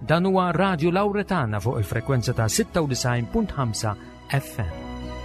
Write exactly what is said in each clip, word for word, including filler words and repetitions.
Dan huwa Radio Lawretana fuq il-frekwenza ta' sitta u tisgħin punt ħamsa F M.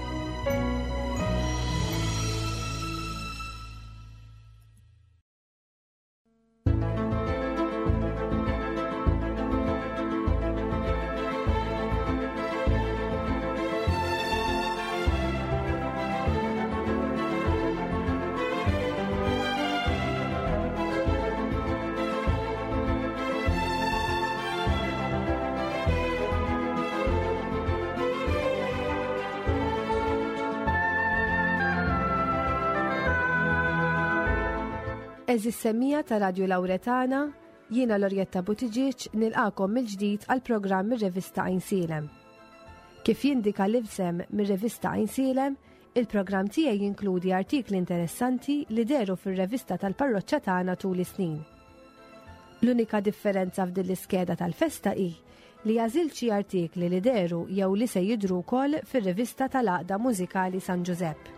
Eżis semmija ta' Radio Lawretana, jiena Lorjetta Butiġiċ nilqakom mill-ġdid għal programm mir-revista Għajnsilem. Kif jindika l-ibsem mir-revista Għajnsilem, il-programm tiegħi jinkludi artikli interessanti li deru fir-revista tal-parroċċa tagħna tul is-snin. L-unika differenza f'din l-iskeda tal-festa hi li għażilt xi artikli li deru jew li se jidhru wkoll fir-rivista tal-Għaqda Mużikali San Giuseppe.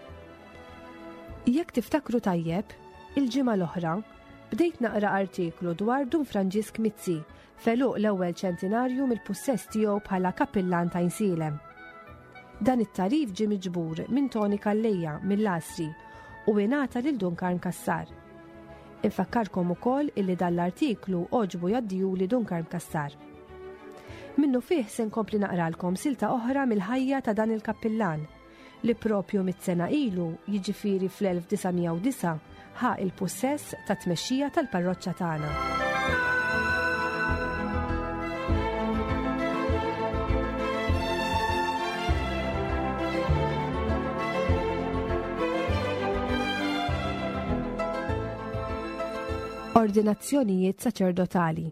Jekk tiftakru tajjeb, il-ġimgħa l-oħra bdejt naqra artiklu dwar Dun Franġisk Mizzi feluq l-ewwel ċentinarju mill-pussess tiegħu bħala kappillan ta' Għajnsilem. Dan it-tarif ġie miġbur minn Toni Kallejja mill-Lasri u ingħata lil Dunkarn Kassar. Infakkarkom ukoll illi dan l-artiklu oġbu jaddiju li Dunkarn Kassar. Minnu fih se nkompli naqralkom silta oħra mill-ħajja ta' dan il-kappillan li propju mit-sena ilu jiġifieri fl-elf tisa' u disa' ħa il-pussess ta' tmexxija tal-parroċċa tagħna. Ordinazzjonijiet saċerdotali.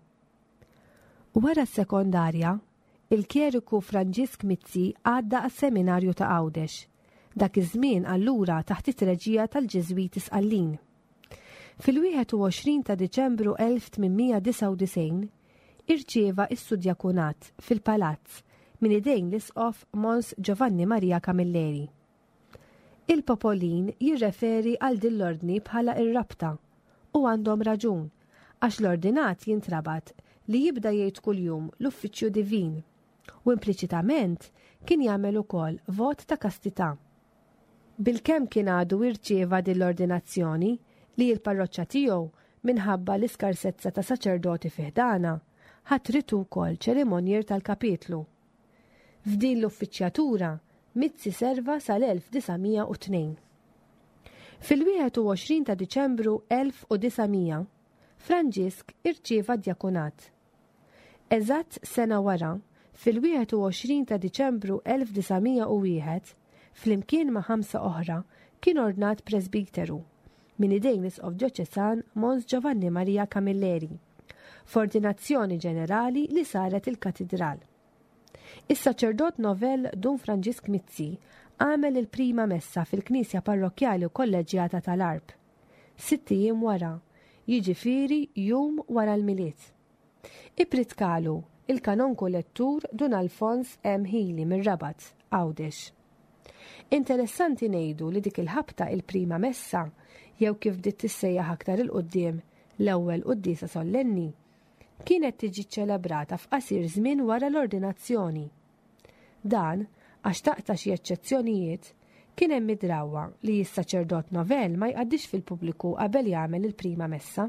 Wara s-sekondarja, il-kjeriku Franġisk Mizzi għadda għas-seminarju ta' Għawdex, dak iż-żmien allura taħt it-treġija tal-Ġeżwiti Sqallin. Fil-wieħed u għoxrin ta' Diċembru elf tminmija disa' u disgħin irċieva s-sudjakunat fil-palazz minn idejn l-isqof Mons Giovanni Maria Camilleri. Il-Popolin jirreferi għal din l-ordni bħala ir-rabta u għandhom raġun għax l-ordinat jintrabat li jibda jgħid kuljum l-uffiċċju divin u impliċitament kien jagħmel ukoll vot ta' kastità. Bilkemm kien għadu irċieva din l-ordinazzjoni li l-parroċċa tiegħu minħabba l-iskarsezza ta' saċerdoti fiħdana ħatritu wkoll ċerimonjer tal-kapitlu. F'din l-uffiċjatura Mizzi serva sal-elf disamija u tnejn. Fil-wieħed u għoxrin ta' Diċembru elf disamija, Franġisk irċieva djakunat. Eżatt sena wara, fil-wieħed u għoxrin ta' Diċembru elf disamija u wieħed, flimkien ma' ħamsa oħra kien ordnat presbiteru min idejn l-isqof ġeċesan Mons Giovanni Maria Camilleri, f'ordinazzjoni ġenerali li saret il-katedral. Is-saċerdot Novell Dun Franġisk Mizzi għamel il-prima messa fil-Knisja Parrokkjali u Kolleġjata tal-Arb. Sitti jiem wara, jiġifieri jum wara l-miliet. Ipritkalu il-kanonku lettur Dun Alfons M. Healy mir-Rabat, Għawdex. Interessanti ngħidu li dik il-ħabta il-prima messa jew kif bdiet tissejjaħ aktar il-qudiem l-ewwel qudiesa sollenni, kienet tiġi ċċelebrata f'qasir żmien wara l-ordinazzjoni. Dan għax taqta' xi eċċezzjonijiet kien hemm midrawwa li s-saċerdot Novell ma jqaddix fil-pubbliku qabel jagħmel il-prima messa.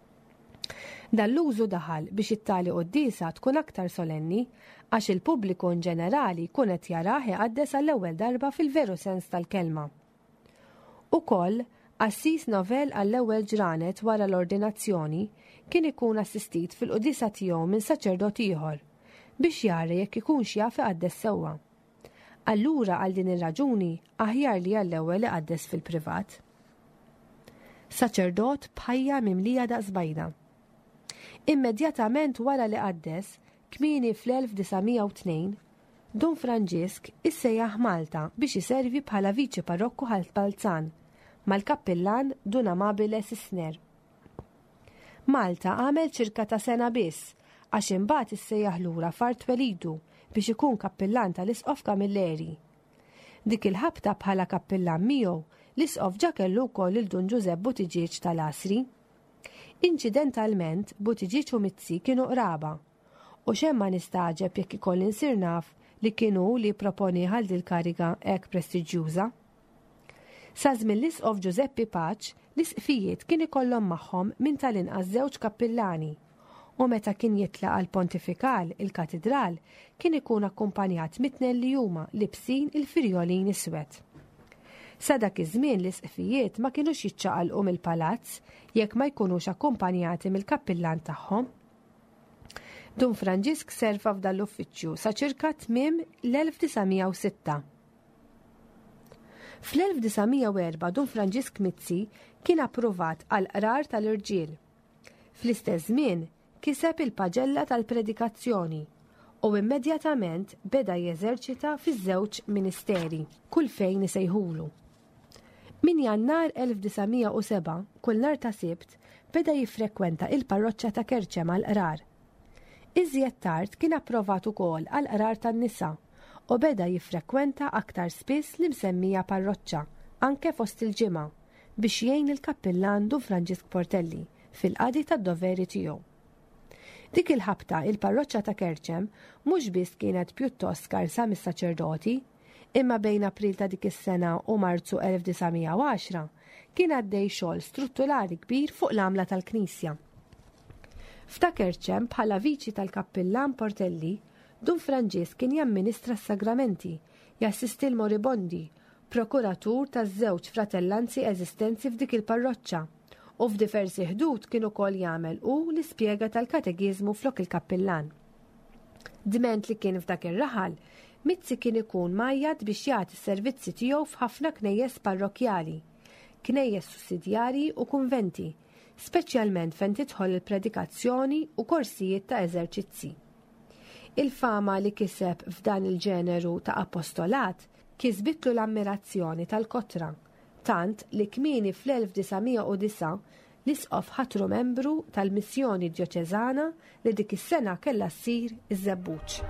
Dan l-użu daħal biex it-tali qudiesa tkun aktar solenni għax il-pubbliku in ġenerali kunet jarah iqaddes għall-ewwel darba fil-veru sens tal-kelma. Ukoll Assis Novell għall-ewwel ġranet wara l-ordinazzjoni kien ikun assistit fil-qudisa tiegħu minn saċerdot ieħor biex jara jekk ikunx jaf iqaddes sewwa. Allura għal din ir-raġuni aħjar li għall-ewwel iqaddes fil-privat. Saċerdot bħajja mimlija daqsbajda. Immedjatament wara li qaddes, kmieni fl-elf disamija u tnejn, Dun Franġisk issejjaħ Malta biex iservi bħala viċi parrokku ħalt-Balzan mal-kappillan Dun Amabile Sisner. Malta għamel ċirka ta' sena biss għax imbagħad issejjaħ lura f'Art Welidu biex ikun kappillan tal-isqof Camilleri. Dik il-ħabta bħala kappillan miegħu l-isqof ġa kellu wkoll il Dun Giuseppe Butiġiċ tal-Asri. Inċidentalment Butiġiċ u Mizzi kienu qraba U xemma nistaġeb jekk ikolli nsir naf li kienu li proponi għal dil-kariga hekk prestiġjuża. Sa żmien l-isqof Giuseppe Paċ l-isqfijiet kien ikollhom magħhom minn tal-inqas żewġ kappillani u meta kien jitlaq għal pontifikal il-katedral kien ikun akkumpanjat mitnel li huma libsin il-firjolin iswed. Sa dak iż-żmien l-isqfijiet ma kienux jiċċaqalqu mill-palazz jekk ma jkunux akkumpanjati mill-kappillan tagħhom. Dun Franġisk serva f'dan l-uffiċċju sa ċirka tmiem l-elf tisgħemija u sitta. Fl-elf tisgħemija u erba' Dun Franġisk Mizzi kien approvat għal qrar tal-irġiel. Fl-istess żmien kiseb il-paġella tal-predikazzjoni u immedjatament beda jeżerċita fiż-żewġ ministeri, kull fejn isejħulu. Min Jannar elf tisgħemija u seba' kull nhar ta' Sibt beda jiffrekwenta il-parroċċa ta' Kerċem għal qrar. Iżjed tard kien approvat ukoll għal qrar tan-nisa u beda jiffrekwenta aktar spiss li msemmija parroċċa anke fost il-ġimgħa biex jgħin il-kappillan Dun Franġisk Portelli fil-qadi tad-doveri tiegħu. Dik il-ħabta il-parroċċa ta' Kerċem mhux biss kienet pjuttost skarsa mis-saċerdoti, imma bejn April ta' dik is-sena u Marzu elf tisgħemija u għaxra kien għaddej xogħol strutturali kbir fuq l-għamla tal-Knisja. F'ta' Kerċem bħala viċi tal-kappillan Portelli, Dun Franġisk kien jamministra s-sagramenti, jassisti l-moribondi, prokuratur taż-żewġ fratellanzi eżistenzi f'dik il-parroċċa u f'diversi ħdud kien ukoll jagħmel hu l-ispjega tal-katekiżmu flok il-kappillan. Diment li kien f'dak ir-raħal, Mizzi kien ikun majjad biex jagħti s-servizzi tiegħu f'ħafna knejjes parrokjali, knejjes sussidjarji u kunventi, speċjalment fejn tidħol il-predikazzjoni u korsijiet ta' eżerċizzi. Il-fama li kiseb f'dan il-ġeneru ta' apostolat kisbitlu l-ammirazzjoni tal-kotra, tant li kmieni fl-elf tisgħemija u disa' l-isqof ħatru membru tal-missjoni djoċeżana li dik is-sena kellha ssir iż-żebbuġ.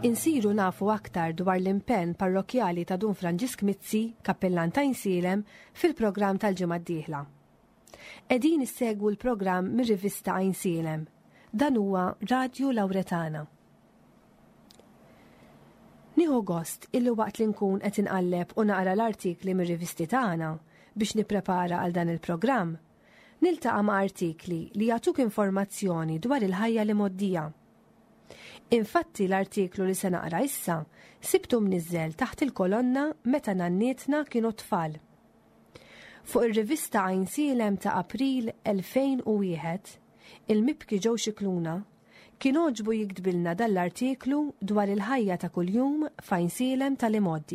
Insiru nafu aktar dwar l-impenn parrokjali ta' Dun Franġisk Mizzi, kappellan ta' Ainsilem, fil-programm tal-ġimgħa d-dieħla. Qegħdin issegwu l-programm mir-rivista Ainsilem. Dan huwa Radju Lawretana. Nieħu gost illi waqt li nkun qed inqalleb u naqra l-artikli mir-rivisti tagħna biex nipprepara għal dan il-programm, niltaqa' ma' artikli li jagħtuk informazzjoni dwar il-ħajja li moddija. Infatti l-artiklu li se naqra issa sibtu mniżżel taħt il-kolonna meta nannietna kienu tfal. Fuq ir-rivista Ainsilem ta' April elfejn u wieħed, il-mibki ġew xikluna kienu ġbu jiktbilna dal-artiklu dwar il-ħajja ta' kuljum f'Ainsilem tal-imoddi.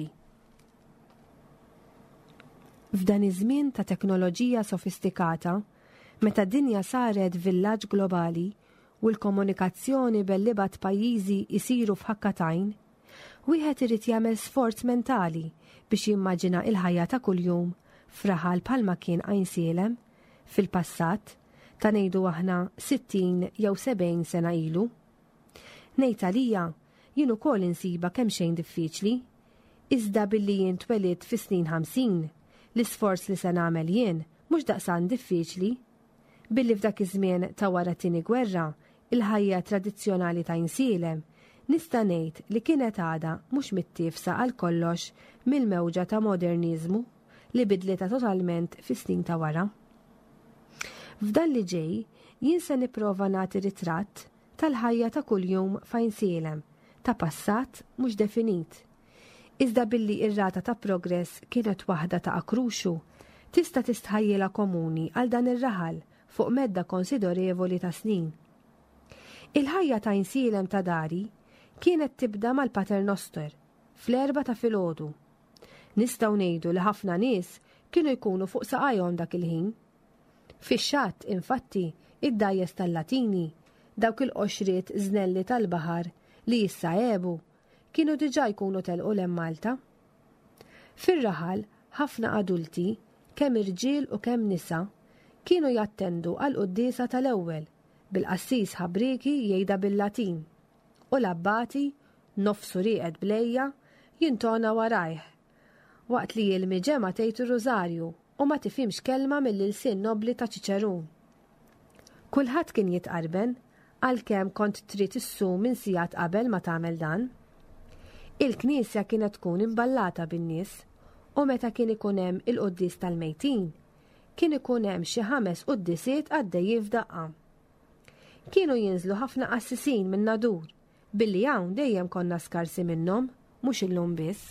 F'dan iż-żmien ta' teknoloġija sofistikata, meta d-dinja saret villaġġ globali u l-komunikazzjoni bel-libat pajjiżi jisiru f'ħakkatajn, wieħed irid jagħmel sforz mentali biex jimmaġina il-ħajja ta' kuljum f'raħal bħalma kien Ainsilem fil-passat ta' ngħidu aħna sittin jew sebgħin sena ilu. Ngħid għalija jien ukoll insiba kemm xejn diffiċli, iżda billi jien twelid fi snin ħamsin, l-isforz li se nagħmel jien mhux daqsan diffiċli, billi f'dak iż-żmien ta' wara t-tieni gwerra il-ħajja tradizzjonali ta' Ainsilem nista' ngħid li kienet għadha mhux mittifsa għal kollox mill-mewġa ta' moderniżmu li bidlita totalment fis-snin ta' wara. F'dan li ġej jien se nipprova nagħti ritratt tal-ħajja ta' kuljum f'Ainsilem ta' passat mhux definit. Iżda billi ir-rata ta' progress kienet waħda ta' akruxu, tista' tistħajjilha komuni għal dan ir-raħal fuq medda konsiderevoli ta' snin. Il-ħajja ta' Ainsilem ta' dari kienet tibda mal-Paternoster fl-erba ta' filgħodu. Nistgħu ngħidu li ħafna nies kienu jkunu fuq saqajhom dak il-ħin. Fix-xatt, infatti, id-dajjes tal-Latini, dawk il-qoxriet żnelli tal-baħar li issa għebu, kienu diġà jkunu telqu lem Malta. Fir-raħal, ħafna adulti, kemm irġiel u kemm nisa, kienu jattendu għal qudiesa tal-ewwel bil-qassis ħabriki jgħidha bil-Latin u l-abbati nofsu rieqed blejja jintona warajh waqt li l-miġema tgħid ir-rużarju u ma tifhimx kelma mill-ilsien nobli ta' Ċiċerun. Kulħadd kien jitqarben għalkemm kont trid issum minn sigħat qabel ma tagħmel dan. Il-knisja kienet tkun imballata bin-nies u meta kien ikun hemm il-quddies tal-mejtin kien ikun hemm xi ħames quddisiet għaddejjin f'daqqa. Kienu jinżlu ħafna qassisin minn nadur, billi hawn dejjem konna skarsi minnhom, mhux illum biss.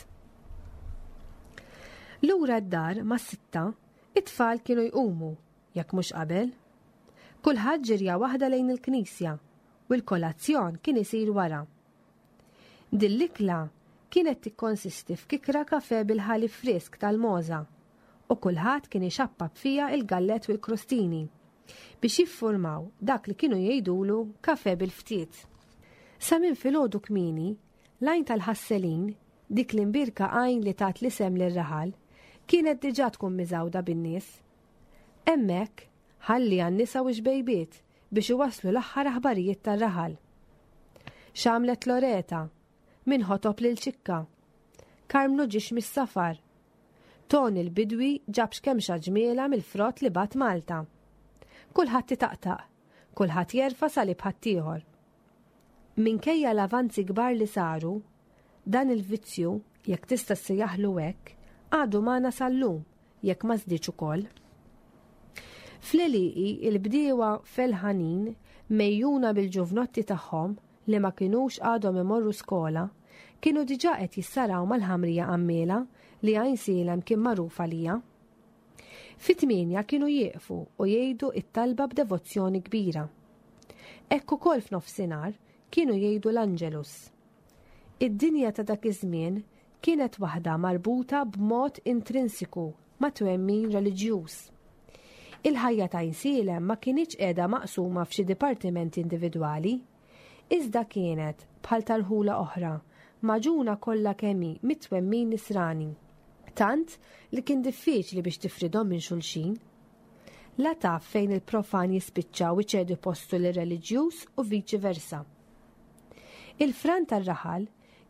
Lura d-dar ma' sitta, it-tfal kienu jqumu, jekk mhux qabel. Kulħadd ġirja waħda lejn il-knisja u l-kolazzjon kien isir wara. Dil-ikla kienet tikkonsisti f'kikra kafè bil-ħalib frisk tal-Moza u kulħadd kien ixappab fija il-gallet u l-krostini biex jiffurmaw dak li kienu jgħidulu kafè bil-ftiet. Sa minn filgħodu kmieni, lajn tal-ħasselin, dik l-imbirka għajn li tat l-isem lir-raħal, kienet diġà tkun miżawda bin-nies. Hemmhekk ħalli għan-nisa u xbejbiet biex iwasslu l-aħħar aħbarijiet tar-raħal. X'għamlet Loreta, min ħotob lil ċikka, Karmlu ġiex mis-safar, Toni l-bidwi ġabx kemxa ġmiela mill-frott li bat Malta. Kulħadd titaqtaq, kulħadd jerfa' salib ħaddieħor. Minkejja l-avanzi kbar li saru, dan il-vizzju, jekk tista' ssejjaħlu hekk, għadu magħna sal-lum jekk ma żdiedx ukoll. Fl-Eliqi il-bdiewa fel-ħanin mejjuna bil-ġuvnotti tagħhom li ma kinux għadhom imorru skola, kienu diġà qed jissaraw mal-ħamrija Ammela li Ainsilem kien magħruf għalija. Fit-tminja kienu jieqfu u jgħidu it-talba b'devozzjoni kbira. Hekk ukoll f'nofsinhar kienu jgħidu l-Angelus. Id-dinja ta' dak iż-żmien kienet waħda marbuta b'mod intrinsiku ma' twemmin reliġjuż. Il-ħajja ta' Ainsilem ma kienx qiegħda maqsuma f'xi dipartimenti individwali, iżda kienet bħal tarħula oħra maġuna kollha kemm mit-twemmin nisrani. Tant li kien diffiċli biex tifridhom minn xulxin. La taf fejn il-profan jispiċċaw iċedu postu l-reliġjuż u viċi versa. Il-fran tar-raħal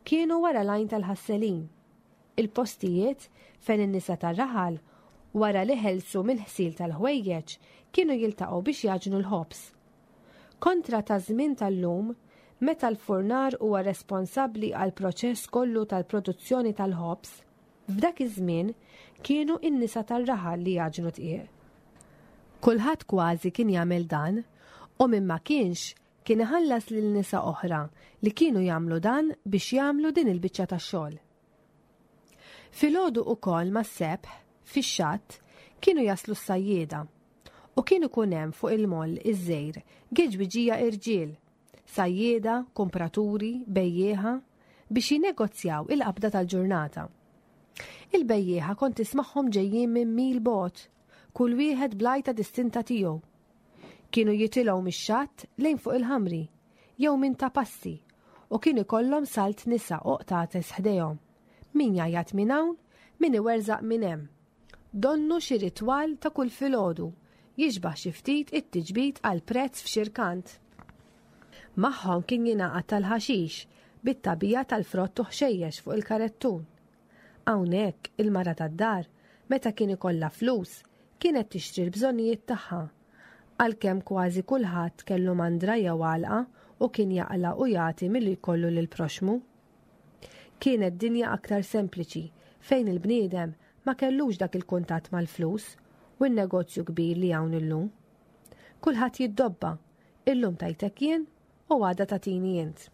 kienu wara lajn tal-ħasselin, il-postijiet fejn in-nisa tar-raħal wara li ħelsu mill-ħsil tal-ħwejjeġ kienu jiltaqgħu biex jaġnu l-ħobs. Kontra ta' żmien tal-lum, meta l-furnar huwa responsabbli għal proċess kollu tal-produzzjoni tal-ħobs, f'dak iż-żmien kienu n-nisa tar-raħal li jaġnu tqiegħ. Kulħadd kważi kien jagħmel dan u minn ma kienx kien iħallas lil nisa oħra li kienu jagħmlu dan biex jagħmlu din il-biċċa tax-xogħol. Filgħodu ukoll mas-sebħ fix-xatt kienu jaslu s-sajjieda u kienu kun hemm fuq il-moll iż-żejr geġwiġija irġiel, sajjieda, kompraturi, bejjieħa biex jinegozjaw il-qabda tal-ġurnata. Il-bejjieħa kont tismagħhom ġejjin minn mil bogħod, kull wieħed blajta distinta tiegħu. Kienu jitilgħu mix-xatt lejn fuq il-ħamri jew minn ta' passi u kienu ikollhom salt nisa oqtates ħdejhom. Min jajjat minn hawn, min iwerzaq minn hemm. Donnu xi ritwal ta' kull filgħodu, jiġbaħ xi ftit it-tiġbid għal prezz f'xirkant. Magħhom kien jingħaqad tal-ħaxix bit-tabija tal-frott u ħxejjex fuq il-karettun. Hawnhekk il-mara tad-dar, meta kien ikollha flus, kienet tixtri l-bżonnijiet tagħha, għalkemm kważi kulħadd kellu mandra jew għalqa u kien jaqla u jagħti milli jkollu lil proxmu. Kienet dinja aktar sempliċi fejn il-bniedem ma kellux dak il-kuntatt mal-flus u n-negozju kbir li hawn illum. Kulħadd jiddobba, illum tajtek jien u għada tatini jint.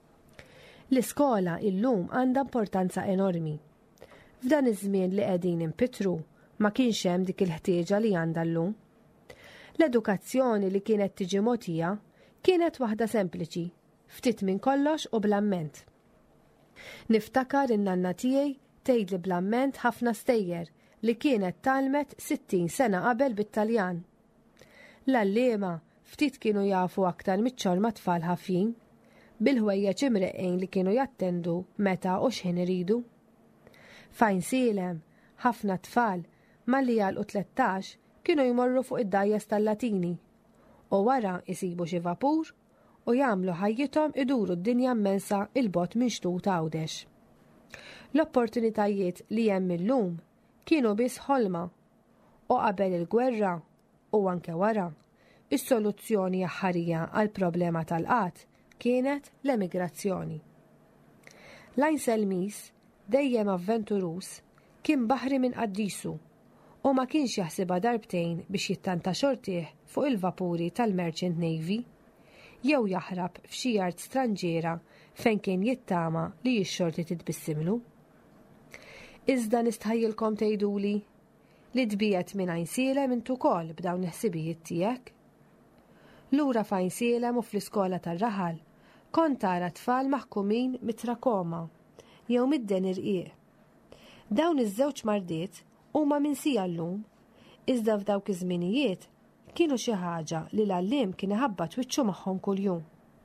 L-iskola illum għandha importanza enormi. F'dan iż-żmien li qegħdin impitru ma kienx hemm dik il-ħtieġa li għandha llum. L-edukazzjoni li kienet tiġi mogħtija kienet waħda sempliċi, ftit minn kollox u bl-amment. Niftakar in-nanna tiegħi tgħidli bl-amment ħafna stejjer li kienet talmet sittin sena qabel bit-Taljan. L-allima ftit kienu jafu aktar miċ-ċorma tfal ħafjin, bil-ħwejjeġ imreqqejn li kienu jattendu meta u x'ħin iridu. Fajn silem, ħafna tfal malli jalqu tlettax kienu jmorru fuq id-dajjes tal-Latini u wara jsibu xi vapur u jagħmlu ħajjithom iduru d-dinja immensa il-bot minn xtut Għawdex. L-opportunitajiet li hemm illum kienu biss ħolma u qabel il-gwerra u anke wara, is-soluzzjoni aħħarija għal problema tal-qatt kienet l-emigrazzjoni. Lajn Selmis, dejjem avventurus, kien baħri minn qaddisu u ma kienx jaħsibha darbtejn biex jittanta xortih fuq il-vapuri tal-Merchant Navy jew jaħrab f'xi art stranġiera fejn kien jittama li x-xorti titbissimlu. Iżda nistħajjilkom tgħiduli li tbiegħed minn għajnsielem intu ukoll b'dawn il-ħsibijiet tiegħek. Lura f'għajnsielem u fl-iskola tar-raħal kont tara tfal maħkumin mit-trakoma jew mid-den irqiq. Dawn iż-żewġ mardiet huma minsija llum, iżda f'dawk iż-żminijiet kienu xi ħaġa li l-għalliem kien iħabbat wiċċu magħhom kuljum.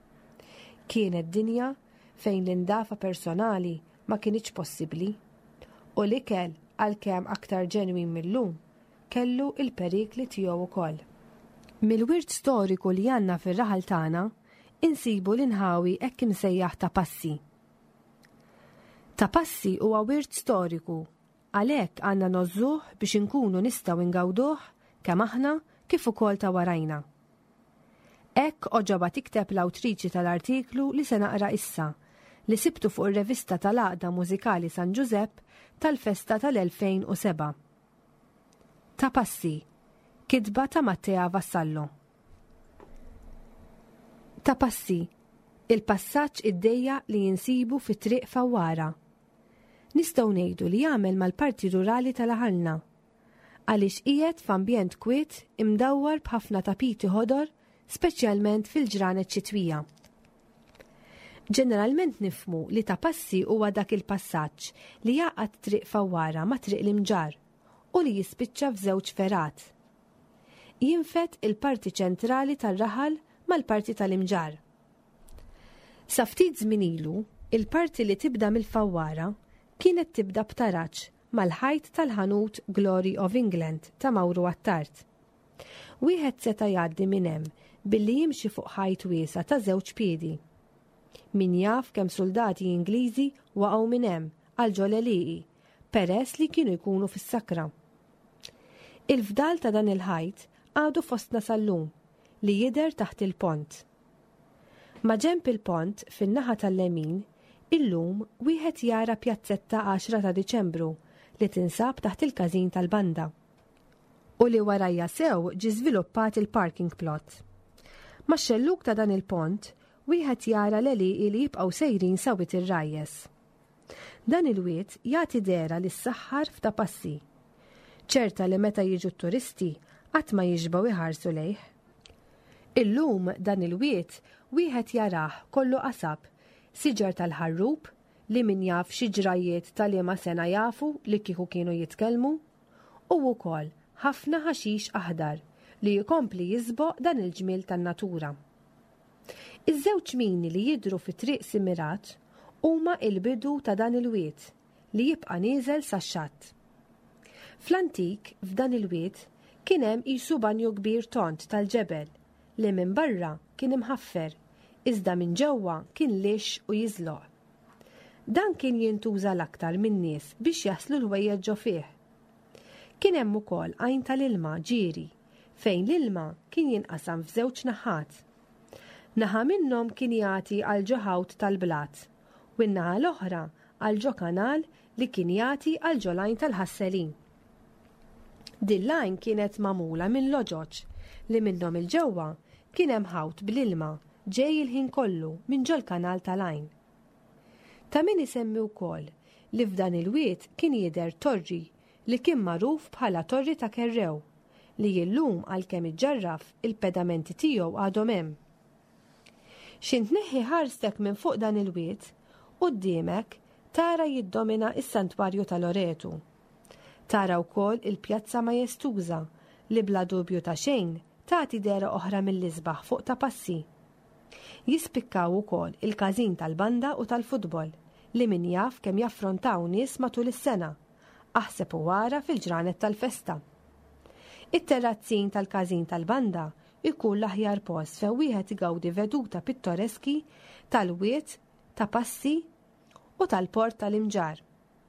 Kienet dinja fejn l-indafa personali ma kienx possibbli u l-ikel għalkemm aktar ġenwin millum kellu il-perikli tiegħu wkoll. Mill-wirt storiku li għandna fir-raħal tagħna insibu l-inħawi hekk imsejjaħ ta' passi. Ta' passi huwa wirt storiku, għalhekk għandna nożżuh biex inkunu nistgħu ingawduh kemm aħna kif ukoll ta' warajna. Hekk oġoba tikteb l-awtriċi tal-artiklu li se naqra issa li sibtu fuq ir-revista tal-Għaqda Mużikali San Giuseppe tal-festa tal-elfejn u seba'. Ta' passi, kitba ta' Mattea Vassallo. Ta' passi, il-passaġġ id-dejja li jinsibu fit-triq fawwara. Nistgħu ngħidu li jagħmel mal-parti rurali tal-aħalna, għaliex qiegħed f'ambjent kwiet imdawwar b'ħafna tapiti ħodor, speċjalment fil-ġranet xitwija. Ġeneralment nifhmu li ta' passi huwa dak il-passaġġ li jaqgħad triq fawwara ma' triq l-imġar u li jispiċċa f'żewġ ferat. Jinfet il-parti ċentrali tar-raħal mal-parti tal-imġar. Sa ftit żmien ilu, il-parti li tibda mill-fawwara kienet tibda b'taraġġ mal-ħajt tal-ħanut Glory of England ta' Mawru Attart. Wieħed seta' jgħaddi minn hemm billi jimxi fuq ħajt wiesa ta' żewġ piedi. Min jaf kemm soldati Ingliżi waqgħu minn hemm għal ġoleliqi peress li kienu jkunu fis-sakra. Il-fdal ta' dan il-ħajt għadu fostna sal-lum li jidher taħt il-pont. Ma ġenb il-pont fin-naħa tal-lemin illum wieħed jara pjazzetta għaxra ta' Diċembru li tinsab taħt il-każin tal-Banda. U li warajja sew ġi żviluppat il-parking plot. Ma xelluk ta' dan il-pont wieħed jara l-eliqi li jibqgħu sejrin sawit ir-rajjes. Dan il-wiet jagħti dera lis-saħħar f'ta' passi. ċerta li meta jiġu t-turisti qatt ma jiġbgħu iħarsu lejh. Illum dan il-wiet wieħed jarah kollu qasab, siġar tal-ħarrub li min jaf xi ġrajiet tal-liema sena jafu li kieku kienu jitkellmu, u wkoll ħafna ħaxix aħdar li jkompli jisboq dan il-ġmiel tan-natura. Iż-żewġ mini li jidru fi triq Simirat huma il-bidu ta' dan il-wiet li jibqa' nieżel sax-xatt. Fl-antik f'dan il-wiet kien hemm qisu banju kbir tont tal-ġebel li minn barra kien imħaffer, iżda minn ġewwa kien lix u jiżloq. Dan kien jintuża l-aktar minn nies biex jaslu l-ħwejjeġ ġo fih. Kien hemm ukoll għajn tal-ilma ġieri fejn l-ilma kien jinqasam f'żewġ naħat. Naħa minnhom kien jagħti għal ġo ħawd tal-blat u n-naħa l-oħra għal ġo kanal li kien jagħti għal ġo lajn tal-ħasselin. Din lajn kienet magħmula minn loġoġ li minnhom il-ġewwa kien hemm ħawd bl-ilma ġej il-ħin kollu minn ġo l-kanal tal-għajn. Ta' min isemmi wkoll li f'dan il-wiet kien jidher torri li kien magħruf bħala torri ta' Kerrew li jillum għalkemm iġġarraf il-pedamenti tiegħu għadhom hemm. Xi tneħħi ħarstek minn fuq dan il-wiet quddiemek tara jiddomina is-santwarju ta' Loretu. Tara wkoll il-pjazza Majestuża li bla dubju ta' xejn tagħti dera oħra mill-isbaħ fuq ta' passi. Jispikkaw ukoll il-każin tal-Banda u tal-futbol li min jaf kemm jaffrontaw nies matul is-sena, aħseb u wara fil-ġranet tal-festa. It-terrazzin tal-każin tal-Banda ikun l-aħjar post fejn wieħed igawdi veduta pittoreski tal-wiet, ta' passi u tal-port tal-Imġar.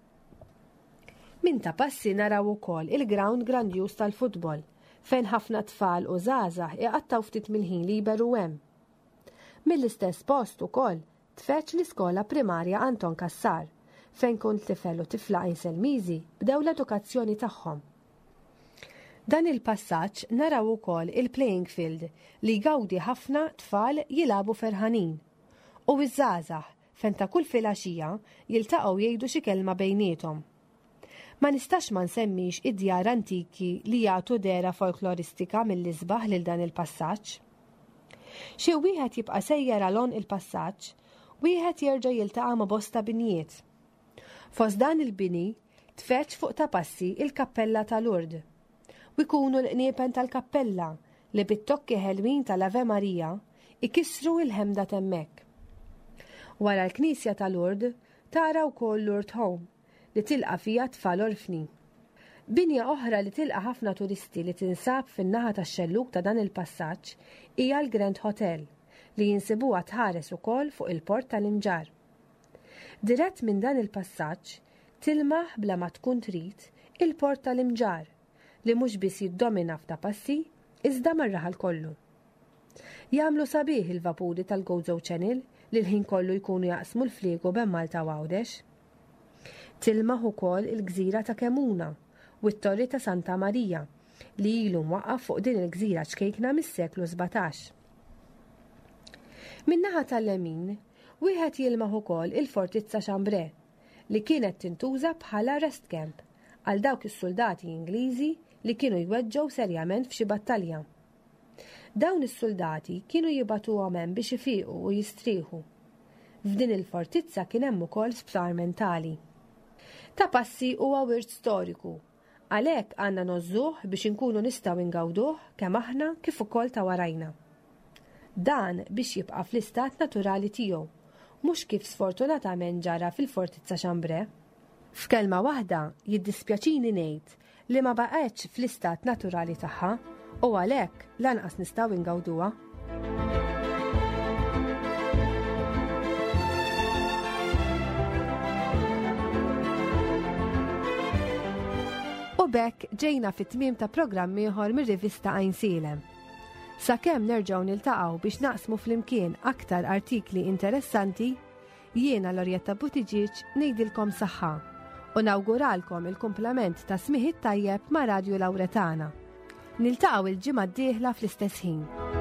Min ta' passi naraw ukoll il-ground grandjuż tal-futbol fejn ħafna tfal u żgħażagħ iqattaw ftit mill-ħin liberu hemm. Mill-istess post ukoll tfeċ l-iskola primarja Anton Kassar fejn kun tifel u tifla Ejsel Miżi bdew l-edukazzjoni tagħhom. Dan il-passaġġ naraw ukoll il-playing field li jgawdi ħafna tfal jilabu ferħanin u iż-żgħażagħ fejn ta' kull filgħaxija jiltaqgħu jgħidu xi kelma bejniethom. Ma nistax ma nsemmix id-djar antiki li jagħtu dera folkloristika mill-isbaħ lil dan il-passaġġ. Xi wieħed jibqa' sejjer għalhom il-passaġġ, wieħed jerġa' jiltaqa' ma' bosta binjiet. Fost dan il-bini tfeċ fuq ta' passi il-kappella ta' Lourdes u jkunu l-qniepen tal-kappella li bit-tokki ħelwin tal-Ave Marija ikissru l-ħemda temmek. Wara l-Knisja ta' Lourdes tara wkoll Lourdes Home li tilqa' fiha tfal orfni. Binja oħra li tilqa' ħafna turisti li tinsab fin-naħa tax-xelluk ta' dan il-passaġġ hija l-Grand Hotel li jinsibuha tħares ukoll fuq il-port tal-Imġar. Dirett minn dan il-passaġġ tilmaħ bla ma tkun trid il-port tal-Imġar li mhux biss jiddomina f'ta' passi iżda marraħal kollu. Jagħmlu sabiħ il-vapuri tal-Gozo Channel li l-ħin kollu jkunu jaqsmu l-fliegu bejn Malta u Għawdex. Tilmaħ ukoll il-gżira ta' Kemuna u t-torri ta' Santa Marija li ilu mwaqqaf fuq din il-gżira ċkejkna mis-seklu sebgħtax. Min-naħa tal-lemin, wieħed jilmaħ ukoll il-Fortizza Xambre li kienet tintuża bħala rest camp għal dawk is-soldati Ingliżi li kienu jweġġgħu serjament f'xi battalja. Dawn is-soldati kienu jibatuhom hemm biex ifiqu u jistrieħu. F'din il-fortizza kien hemm ukoll sptar mentali. Ta' passi huwa wirt storiku, għalhekk għandna nożżuh biex inkunu nistgħu ingawduh kemm aħna kif ukoll ta' warajna. Dan biex jibqa' fl-istat naturali tiegħu, mhux kif sfortunatament ġara fil-Fortizza Xambre. F'kelma waħda jiddispjaċini ngħid li ma baqgħetx fl-istat naturali tagħha u għalhekk lanqas nistgħu ingawduha. bekk ġejna fit-tmiem ta' programm ieħor mir-rivista Għajn Sielem. Sakemm nerġgħu niltaqgħu biex naqsmu flimkien aktar artikli interessanti, jiena Lorjetta Butiġiġ ngħidilkom saħħa u nawguralkom il-kumplament ta' smieħ tajjeb ma' Radio Lawretana. Niltaqgħu il-ġimgħa d-dieħla fl-istess ħin.